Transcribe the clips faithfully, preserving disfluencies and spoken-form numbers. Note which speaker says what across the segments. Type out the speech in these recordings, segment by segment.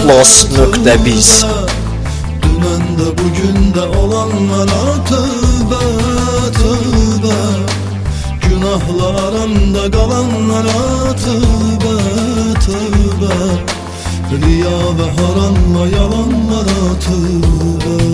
Speaker 1: İhlas nokta biz.
Speaker 2: Dünen de bugün de olanlara tövbe tövbe. Günahlarımda kalanlara tövbe tövbe. Riya ve haramla yalanlara tövbe.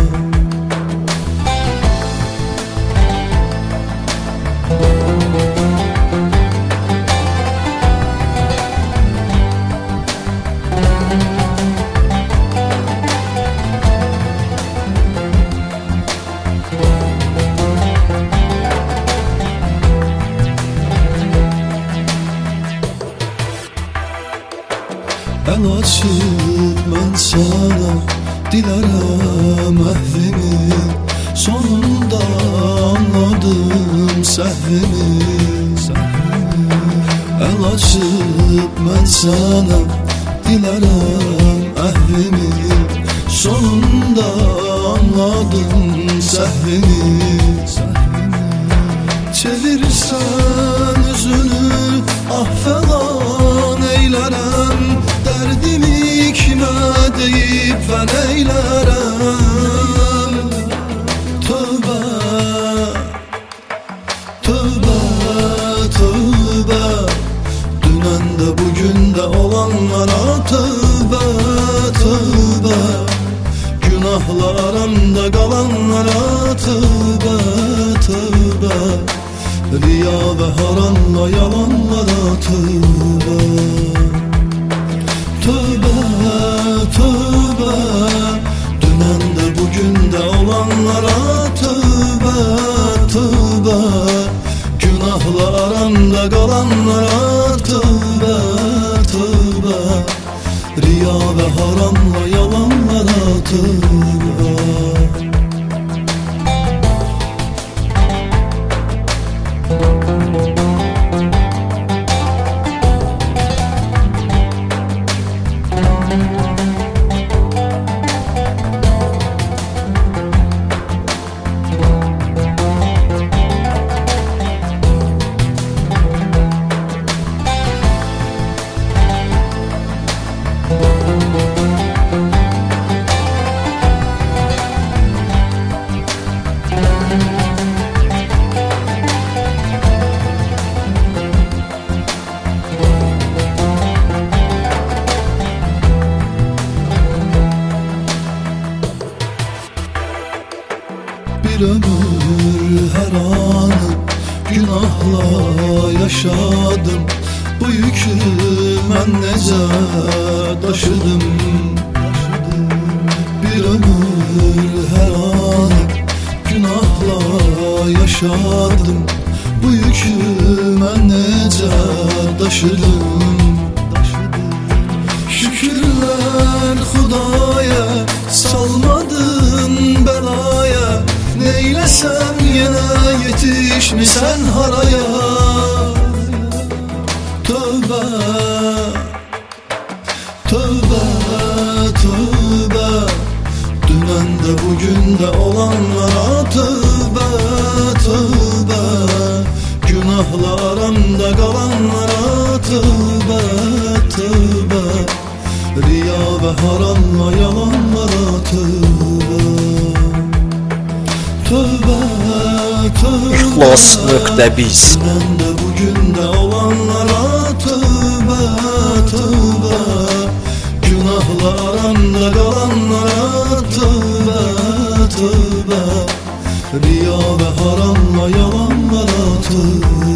Speaker 2: El açıp ben sana dilerem ehvimi. Sonunda anladım sehvimi. El açıp ben sana dilerem ehvimi. Sonunda anladım sehvimi. Çevirsen yüzünü affelan eylerem. Derdimi kime deyip ben eylerem. Tövbe, tövbe, tövbe. Dünen de bugün de olanlara tövbe, tövbe. Günahlarımda kalanlara tövbe, tövbe. Riya ve haramla yalanlara tövbe. Tövbe, tövbe. Dünen de bugün de olanlara tövbe, tövbe. Günahlarımda kalanlara tövbe, tövbe. Riya ve haramla yalanlara tövbe. Bir ömür her anı günahla yaşadım. Bu yükü ben nece taşıdım. Bir ömür her anı günahla yaşadım. Bu yükü ben nece taşıdım. Şükürler Hudaya, salmadın belaya. Neylesem yine yetişmişsen haraya. Tövbe, tövbe, tövbe. Dünen de bugün de olanlara tövbe, tövbe. Günahlarımda kalanlara tövbe, tövbe. Riya ve haramla yalanlara tövbe. Tövbe, tövbe.
Speaker 1: İhlas nokta biz.
Speaker 2: Dünen de bugün de olanlara tövbe, tövbe. Günahlarımda kalanlara tövbe, tövbe. Riya ve haramla yalanlara tövbe.